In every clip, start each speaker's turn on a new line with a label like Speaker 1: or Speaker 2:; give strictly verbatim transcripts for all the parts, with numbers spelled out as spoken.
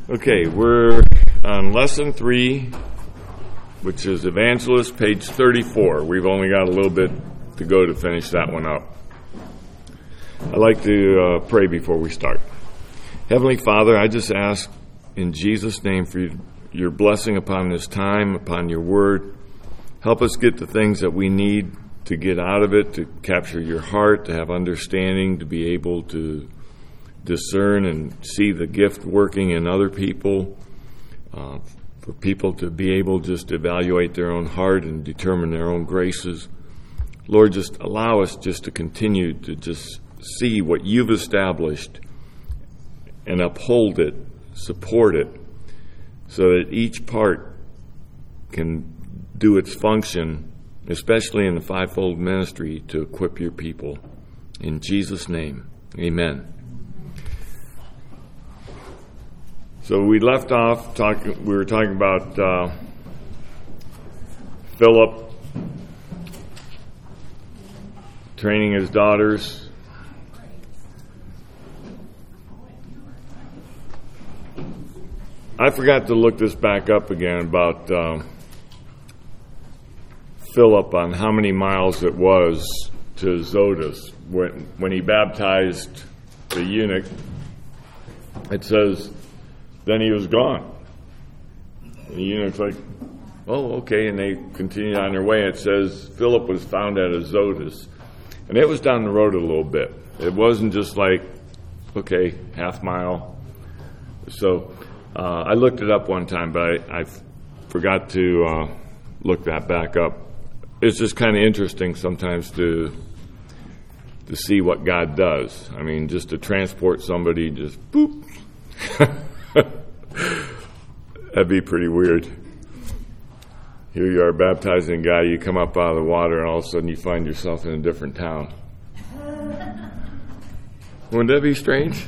Speaker 1: Okay, we're on lesson three, which is Evangelist, page thirty-four. We've only got a little bit to go to finish that one up. I'd like to uh, pray before we start. Heavenly Father, I just ask in Jesus' name for you, your blessing upon this time, upon your word. Help us get the things that we need to get out of it, to capture your heart, to have understanding, to be able to discern and see the gift working in other people, uh, for people to be able just to evaluate their own heart and determine their own graces. Lord, just allow us just to continue to just see what you've established and uphold it, support it, so that each part can do its function, especially in the fivefold ministry, to equip your people. In Jesus' name, amen. So we left off talking. We were talking about uh, Philip training his daughters. I forgot to look this back up again about uh, Philip on how many miles it was to Azotus when when he baptized the eunuch. It says, then he was gone. And the eunuch's like, oh, okay, and they continued on their way. It says Philip was found at Azotus, and it was down the road a little bit. It wasn't just like, okay, half mile. So uh, I looked it up one time, but I, I forgot to uh, look that back up. It's just kind of interesting sometimes to to see what God does. I mean, just to transport somebody, just boop. That'd be pretty weird. Here you are baptizing a guy, you come up out of the water, and all of a sudden you find yourself in a different town. Wouldn't that be strange?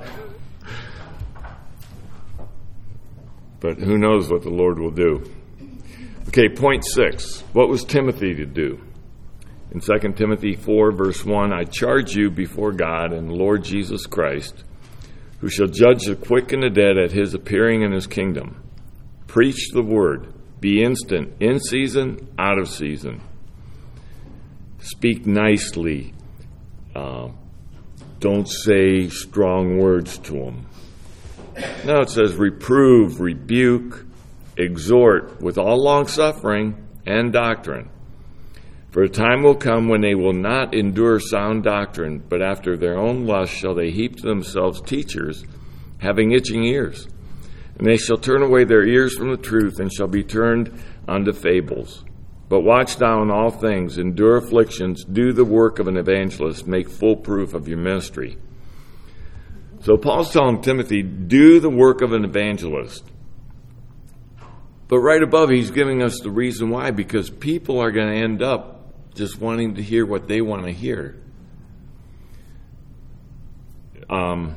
Speaker 1: But who knows what the Lord will do. Okay, point six. What was Timothy to do? In Second Timothy four, verse one, I charge you before God and the Lord Jesus Christ, who shall judge the quick and the dead at his appearing in his kingdom. Preach the word. Be instant, in season, out of season. Speak nicely. Uh, don't say strong words to them. No, it says reprove, rebuke, exhort with all long-suffering and doctrine. For a time will come when they will not endure sound doctrine, but after their own lust shall they heap to themselves teachers, having itching ears. And they shall turn away their ears from the truth, and shall be turned unto fables. But watch thou in all things, endure afflictions, do the work of an evangelist, make full proof of your ministry. So Paul's telling Timothy, do the work of an evangelist. But right above, he's giving us the reason why, because people are going to end up just wanting to hear what they want to hear. Um,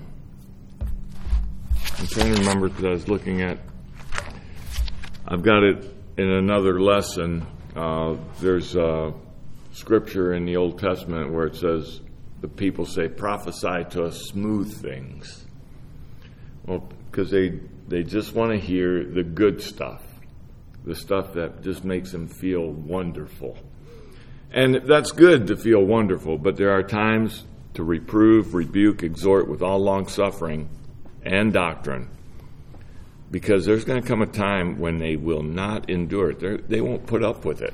Speaker 1: I'm trying to remember because I was looking at, I've got it in another lesson. Uh, there's a scripture in the Old Testament where it says, the people say, prophesy to us smooth things. Well, because they, they just want to hear the good stuff, the stuff that just makes them feel wonderful. And that's good to feel wonderful, but there are times to reprove, rebuke, exhort with all long-suffering and doctrine, because there's going to come a time when they will not endure it. They're, they won't put up with it.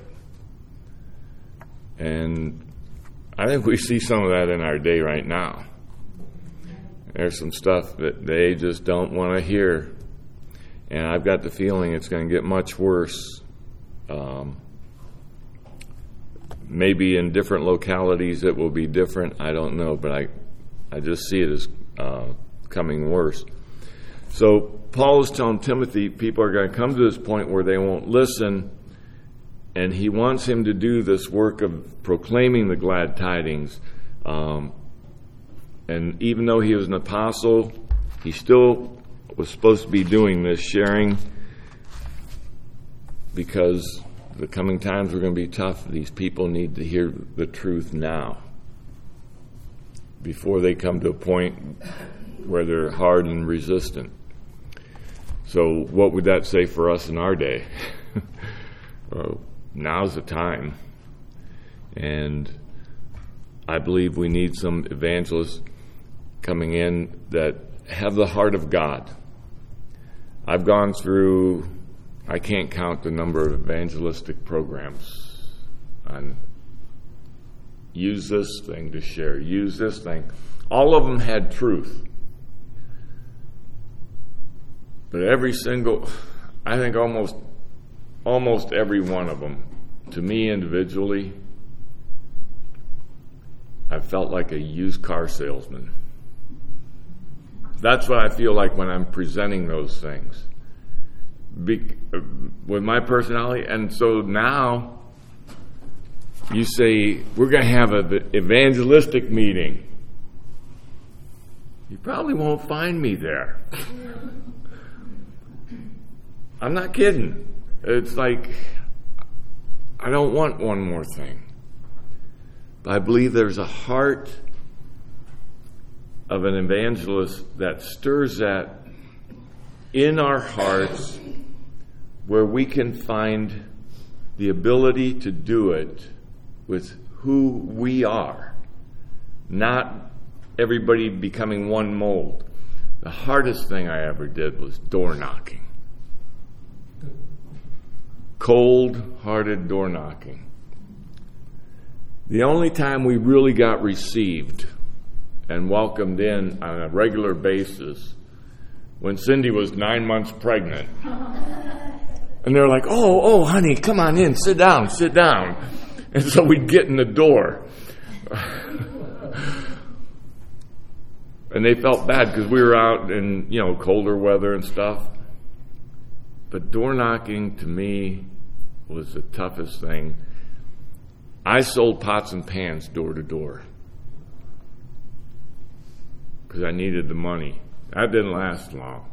Speaker 1: And I think we see some of that in our day right now. There's some stuff that they just don't want to hear, and I've got the feeling it's going to get much worse. Um, Maybe in different localities it will be different. I don't know, but I, I just see it as uh, coming worse. So Paul is telling Timothy people are going to come to this point where they won't listen, and he wants him to do this work of proclaiming the glad tidings. Um, and even though he was an apostle, he still was supposed to be doing this, sharing, because the coming times are going to be tough. These people need to hear the truth now, before they come to a point where they're hard and resistant. So what would that say for us in our day? Well, now's the time. And I believe we need some evangelists coming in that have the heart of God. I've gone through, I can't count the number of evangelistic programs on use this thing to share, use this thing. All of them had truth. But every single, I think almost almost every one of them, to me individually, I felt like a used car salesman. That's what I feel like when I'm presenting those things. Be, with my personality. And so now you say, we're going to have an evangelistic meeting. You probably won't find me there. I'm not kidding. It's like, I don't want one more thing. But I believe there's a heart of an evangelist that stirs that in our hearts where we can find the ability to do it with who we are, not everybody becoming one mold. The hardest thing I ever did was door knocking. Cold-hearted door knocking. The only time we really got received and welcomed in on a regular basis when Cindy was nine months pregnant. And they're like, oh, oh, honey, come on in, sit down, sit down. And so we'd get in the door. And they felt bad because we were out in, you know, colder weather and stuff. But door knocking to me was the toughest thing. I sold pots and pans door to door because I needed the money. That didn't last long.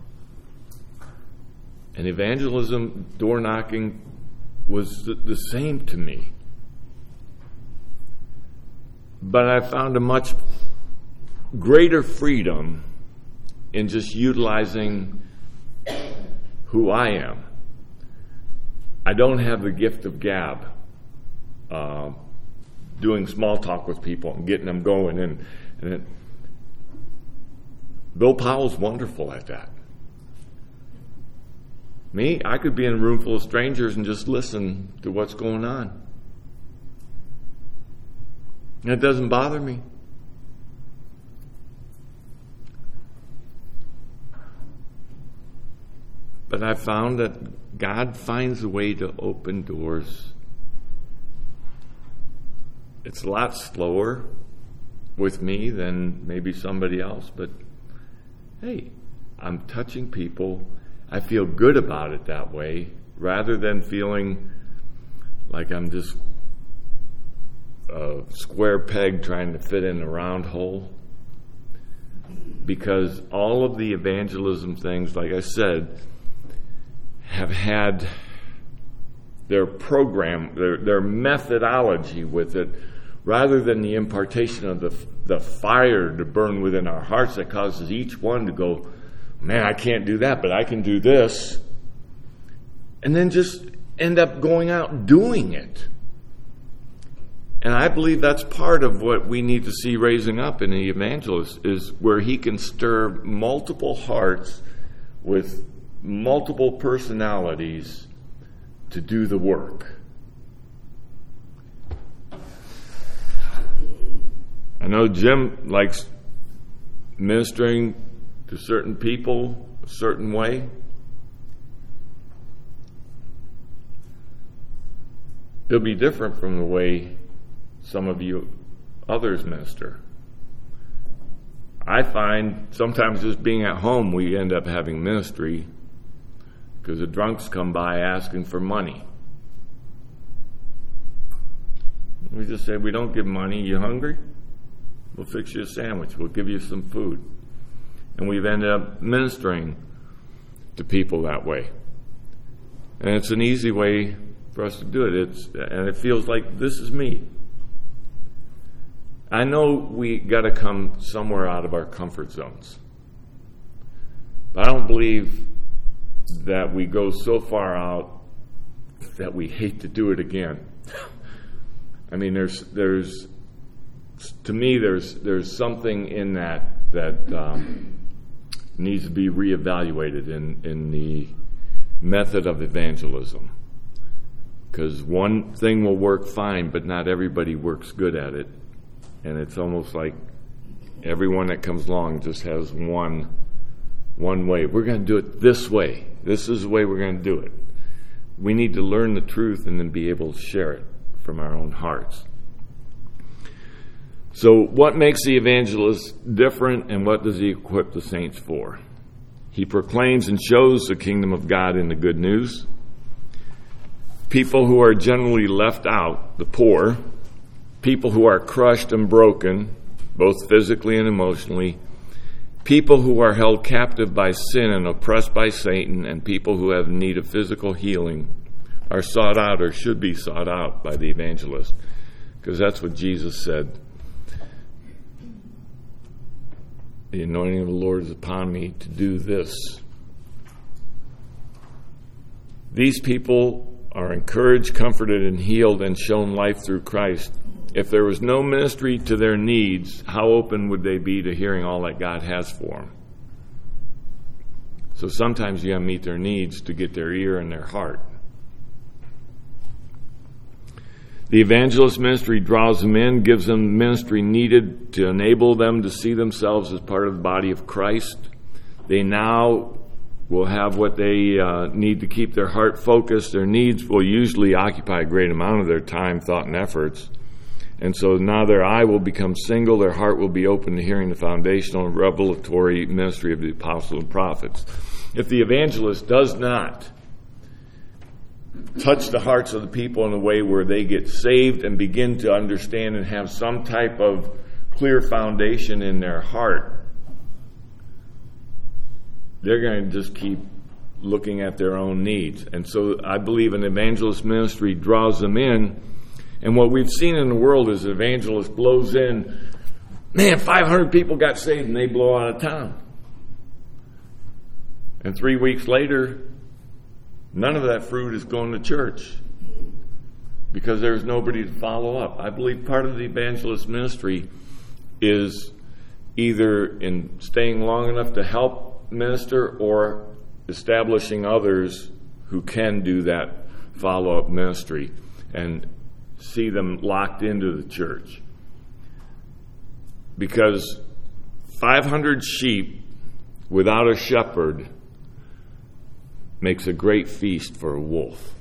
Speaker 1: And evangelism, door knocking, was the, the same to me. But I found a much greater freedom in just utilizing who I am. I don't have the gift of gab, uh, doing small talk with people and getting them going. And, and it, Bill Powell's wonderful at that. Me, I could be in a room full of strangers and just listen to what's going on. And it doesn't bother me. But I found that God finds a way to open doors. It's a lot slower with me than maybe somebody else, but hey, I'm touching people. I feel good about it that way, rather than feeling like I'm just a square peg trying to fit in a round hole. Because all of the evangelism things, like I said, have had their program, their, their methodology with it, rather than the impartation of the, the fire to burn within our hearts that causes each one to go, man, I can't do that, but I can do this. And then just end up going out and doing it. And I believe that's part of what we need to see raising up in the evangelist, is where he can stir multiple hearts with multiple personalities to do the work. I know Jim likes ministering to certain people a certain way. It'll be different from the way some of you others minister. I find sometimes just being at home, we end up having ministry because the drunks come by asking for money. We just say, we don't give money. You hungry? We'll fix you a sandwich. We'll give you some food. And we've ended up ministering to people that way. And it's an easy way for us to do it. It's, and it feels like this is me. I know we got to come somewhere out of our comfort zones. But I don't believe that we go so far out that we hate to do it again. I mean, there's there's to me there's there's something in that that um, needs to be reevaluated in in the method of evangelism. Because one thing will work fine, but not everybody works good at it. And it's almost like everyone that comes along just has one one way. We're going to do it this way. This is the way we're going to do it. We need to learn the truth and then be able to share it from our own hearts. So what makes the evangelist different, and what does he equip the saints for? He proclaims and shows the kingdom of God in the good news. People who are generally left out, the poor, people who are crushed and broken, both physically and emotionally, people who are held captive by sin and oppressed by Satan, and people who have need of physical healing are sought out, or should be sought out, by the evangelist. Because that's what Jesus said. The anointing of the Lord is upon me to do this. These people are encouraged, comforted, and healed, and shown life through Christ. If there was no ministry to their needs, how open would they be to hearing all that God has for them? So sometimes you got to meet their needs to get their ear and their heart. The evangelist ministry draws them in, gives them ministry needed to enable them to see themselves as part of the body of Christ. They now will have what they uh, need to keep their heart focused. Their needs will usually occupy a great amount of their time, thought, and efforts. And so now their eye will become single, their heart will be open to hearing the foundational and revelatory ministry of the apostles and prophets. If the evangelist does not touch the hearts of the people in a way where they get saved and begin to understand and have some type of clear foundation in their heart, they're going to just keep looking at their own needs. And so I believe an evangelist ministry draws them in. And what we've seen in the world is an evangelist blows in, man, five hundred people got saved, and they blow out of town. And three weeks later, none of that fruit is going to church because there's nobody to follow up. I believe part of the evangelist ministry is either in staying long enough to help minister or establishing others who can do that follow-up ministry and see them locked into the church. Because five hundred sheep without a shepherd makes a great feast for a wolf.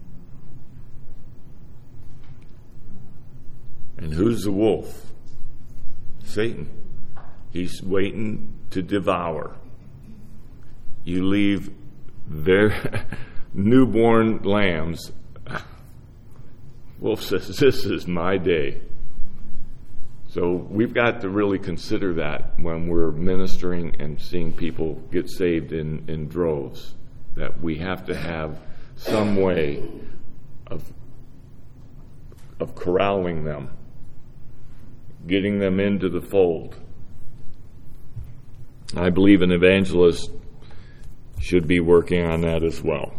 Speaker 1: And who's the wolf? Satan. He's waiting to devour. You leave their newborn lambs. Wolf says, this is my day. So we've got to really consider that when we're ministering and seeing people get saved in, in droves, that we have to have some way of, of corralling them, getting them into the fold. I believe an evangelist should be working on that as well.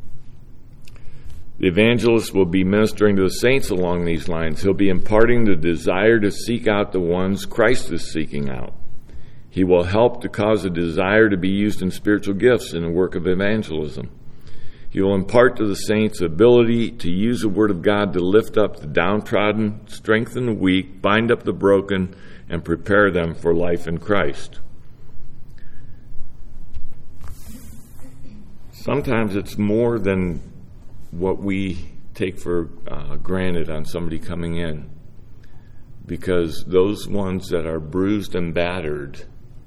Speaker 1: The evangelist will be ministering to the saints along these lines. He'll be imparting the desire to seek out the ones Christ is seeking out. He will help to cause a desire to be used in spiritual gifts in the work of evangelism. He will impart to the saints ability to use the Word of God to lift up the downtrodden, strengthen the weak, bind up the broken, and prepare them for life in Christ. Sometimes it's more than what we take for uh, granted on somebody coming in, because those ones that are bruised and battered,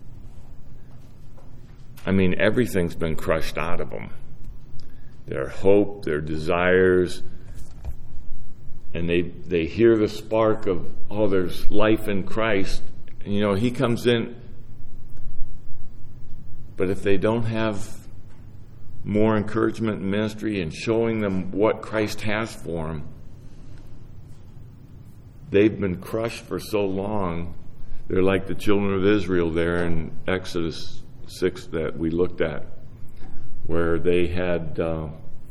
Speaker 1: I mean, everything's been crushed out of them. Their hope, their desires, and they they hear the spark of, oh, there's life in Christ. And, you know, He comes in, but if they don't have more encouragement in ministry and showing them what Christ has for them, they've been crushed for so long. They're like the children of Israel there in Exodus six that we looked at, where they had uh,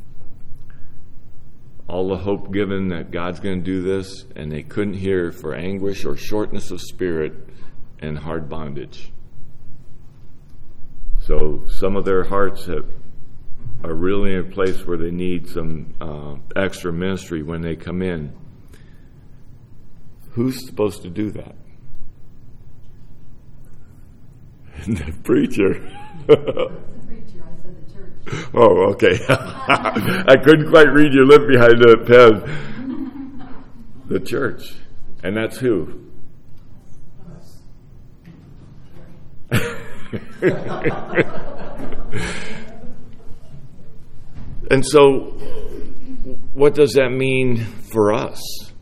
Speaker 1: all the hope given that God's going to do this, and they couldn't hear for anguish or shortness of spirit and hard bondage. So some of their hearts have, are really in a place where they need some uh, extra ministry when they come in. Who's supposed to do that? The preacher.
Speaker 2: The preacher, I said the church.
Speaker 1: Oh, okay. I couldn't quite read your lip behind the pen. The church. And that's who? And so, what does that mean for us?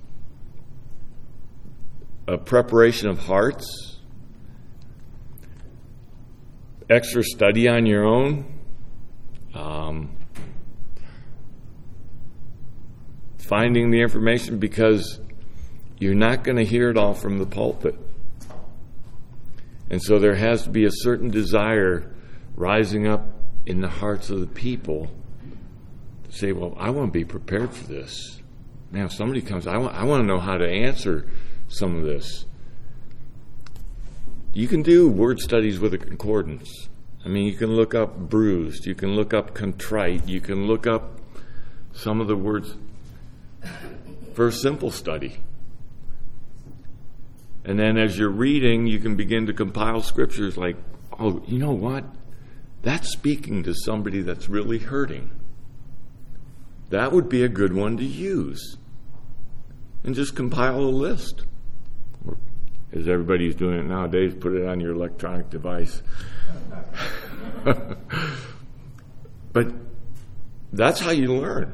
Speaker 1: A preparation of hearts? Extra study on your own? Um, finding the information, because you're not going to hear it all from the pulpit. And so there has to be a certain desire rising up in the hearts of the people to say, well, I want to be prepared for this. Now, if somebody comes, I want, I want to know how to answer some of this. You can do word studies with a concordance. I mean, you can look up bruised, you can look up contrite, you can look up some of the words for a simple study. And then as you're reading, you can begin to compile scriptures like, oh, you know what? That's speaking to somebody that's really hurting. That would be a good one to use. And just compile a list. Or, as everybody's doing it nowadays, put it on your electronic device. But that's how you learn.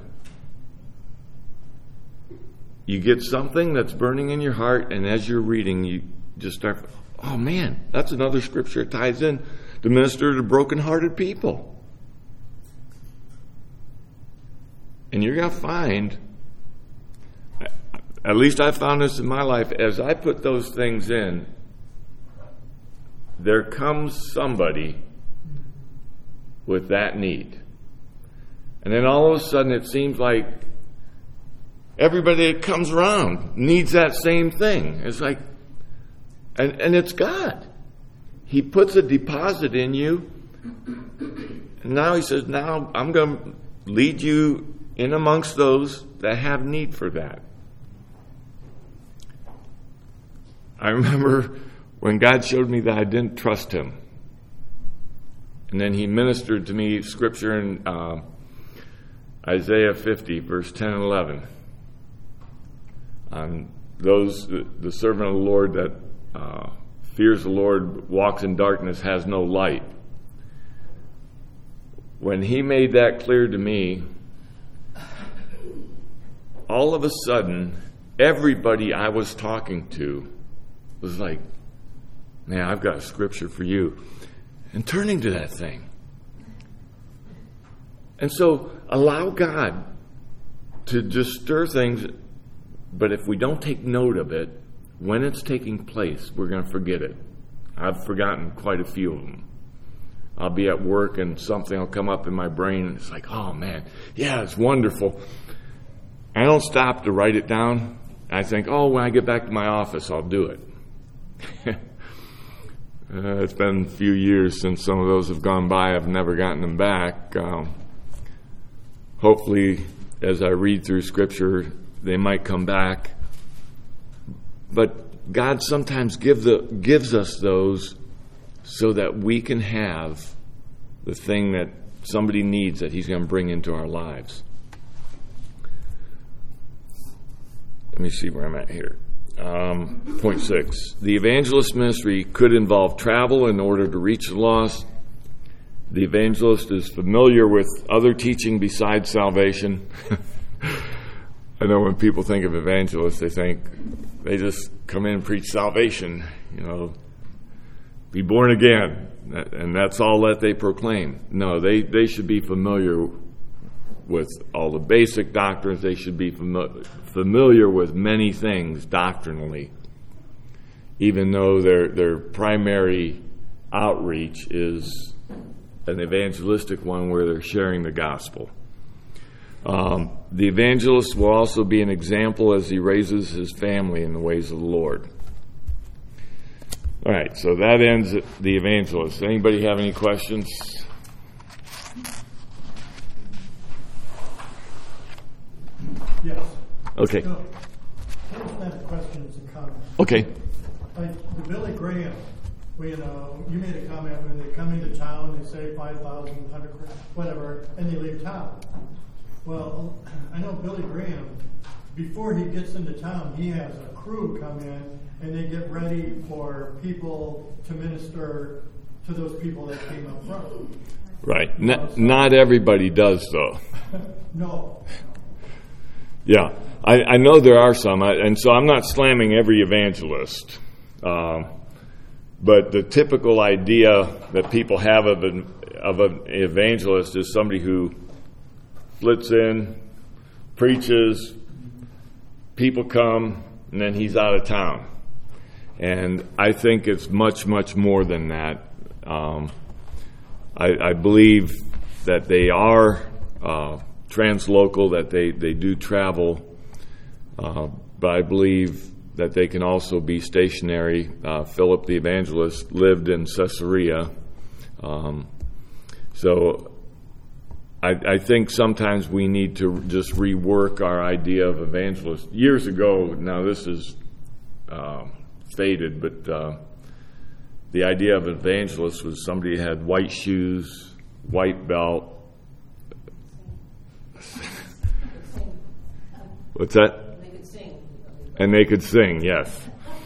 Speaker 1: You get something that's burning in your heart, and as you're reading, you just start, oh man, that's another scripture that ties in to minister to brokenhearted people. And you're going to find, at least I found this in my life, as I put those things in, there comes somebody with that need. And then all of a sudden it seems like everybody that comes around needs that same thing. It's like, and, and it's God. He puts a deposit in you, and now he says, now I'm going to lead you in amongst those that have need for that. I remember when God showed me that I didn't trust him. And then he ministered to me scripture in uh, Isaiah fifty, verse ten and eleven. Um, those, the, the servant of the Lord that uh, fears the Lord, walks in darkness, has no light. When he made that clear to me, all of a sudden, everybody I was talking to was like, man, I've got a scripture for you. And turning to that thing. And so, allow God to just stir things. But if we don't take note of it, when it's taking place, we're going to forget it. I've forgotten quite a few of them. I'll be at work and something will come up in my brain and it's like, oh man, yeah, it's wonderful. I don't stop to write it down. I think, oh, when I get back to my office, I'll do it. uh, it's been a few years since some of those have gone by. I've never gotten them back. Um, hopefully, as I read through Scripture, they might come back. But God sometimes give the, gives us those so that we can have the thing that somebody needs that he's going to bring into our lives. Let me see where I'm at here. Um, point six. The evangelist ministry could involve travel in order to reach the lost. The evangelist is familiar with other teaching besides salvation. I know when people think of evangelists, they think they just come in and preach salvation, you know, be born again, and that's all that they proclaim. No, they, they should be familiar with all the basic doctrines. They should be fami- familiar with many things doctrinally, even though their their primary outreach is an evangelistic one where they're sharing the gospel. Um, the evangelist will also be an example as he raises his family in the ways of the Lord. All right, so that ends the evangelist. Anybody have any questions?
Speaker 3: Yes.
Speaker 1: Okay.
Speaker 3: No, I just have questions and comments.
Speaker 1: Okay.
Speaker 3: Like the Billy Graham, we, you know, you made a comment when they come into town, they say five thousand, one hundred, whatever, and they leave town. Well, I know Billy Graham, before he gets into town, he has a crew come in and they get ready for people to minister to those people that came up front.
Speaker 1: Right. Not, not everybody does, though.
Speaker 3: No.
Speaker 1: Yeah. I, I know there are some, and so I'm not slamming every evangelist. Um, but the typical idea that people have of an, of an evangelist is somebody who flits in, preaches, people come, and then he's out of town. And I think it's much, much more than that. Um, I, I believe that they are uh, translocal, that they, they do travel, uh, but I believe that they can also be stationary. Uh, Philip the evangelist lived in Caesarea. Um, so I, I think sometimes we need to just rework our idea of evangelist. Years ago, now this is uh, faded, but uh, the idea of evangelist was somebody who had white shoes, white belt. What's that?
Speaker 2: They could sing.
Speaker 1: And they could sing, yes.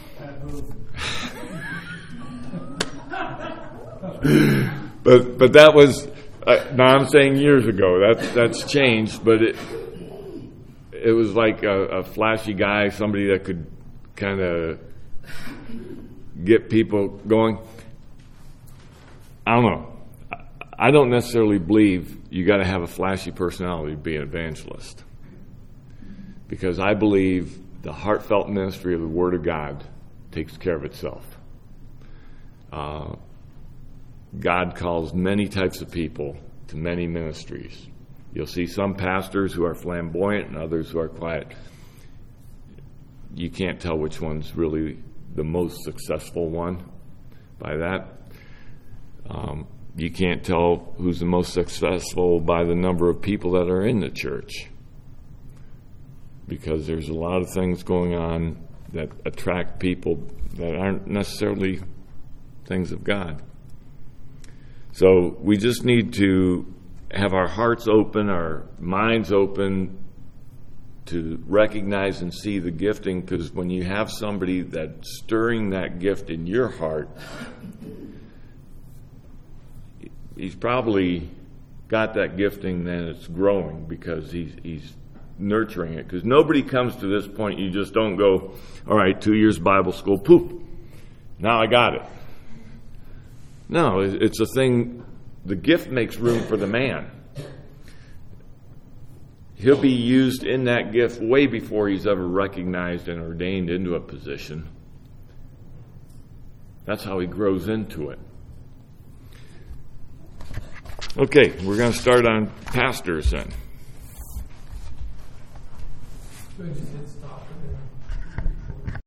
Speaker 1: but but that was uh, now I'm saying years ago. That's that's changed, but it it was like a, a flashy guy, somebody that could kind of get people going. I don't know. I don't necessarily believe you got to have a flashy personality to be an evangelist, because I believe the heartfelt ministry of the Word of God takes care of itself. Uh, God calls many types of people to many ministries. You'll see some pastors who are flamboyant and others who are quiet. You can't tell which one's really the most successful one by that. Um, you can't tell who's the most successful by the number of people that are in the church, because there's a lot of things going on that attract people that aren't necessarily things of God. So we just need to have our hearts open, our minds open to recognize and see the gifting, because when you have somebody that's stirring that gift in your heart, he's probably got that gifting, then it's growing because he's he's nurturing it. Because nobody comes to this point, you just don't go, all right, two years Bible school, poof, now I got it. No, it's a thing. The gift makes room for the man. He'll be used in that gift way before he's ever recognized and ordained into a position. That's how he grows into it. Okay, we're going to start on pastors then.
Speaker 4: Good, you did stop.